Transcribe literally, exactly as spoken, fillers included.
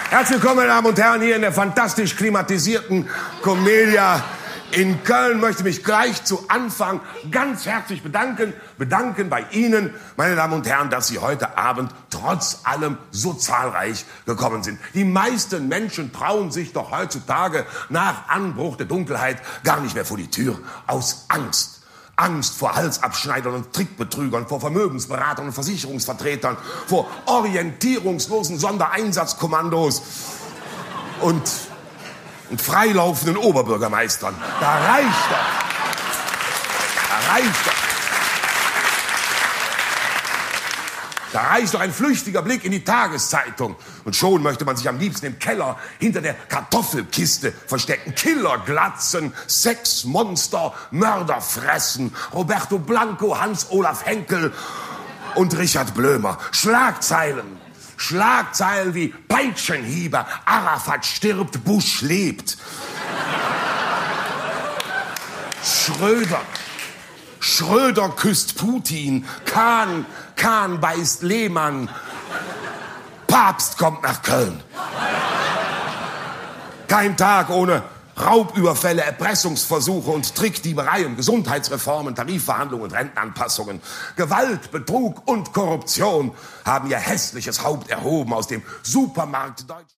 Herzlich willkommen, meine Damen und Herren, hier in der fantastisch klimatisierten Comedia in Köln. Möchte mich gleich zu Anfang ganz herzlich bedanken, bedanken bei Ihnen, meine Damen und Herren, dass Sie heute Abend trotz allem so zahlreich gekommen sind. Die meisten Menschen trauen sich doch heutzutage nach Anbruch der Dunkelheit gar nicht mehr vor die Tür, aus Angst. Angst vor Halsabschneidern und Trickbetrügern, vor Vermögensberatern und Versicherungsvertretern, vor orientierungslosen Sondereinsatzkommandos und, und freilaufenden Oberbürgermeistern. Da reicht doch. Da reicht doch. Da reicht doch ein flüchtiger Blick in die Tageszeitung. Und schon möchte man sich am liebsten im Keller hinter der Kartoffelkiste verstecken. Killerglatzen, Sexmonster, Mörderfressen, Roberto Blanco, Hans-Olaf Henkel und Richard Blömer. Schlagzeilen. Schlagzeilen wie Peitschenhiebe, Arafat stirbt, Bush lebt. Schröder. Schröder küsst Putin, Kahn, Kahn beißt Lehmann, Papst kommt nach Köln. Kein Tag ohne Raubüberfälle, Erpressungsversuche und Trickdiebereien, Gesundheitsreformen, Tarifverhandlungen und Rentenanpassungen. Gewalt, Betrug und Korruption haben ihr hässliches Haupt erhoben aus dem Supermarkt Deutschland.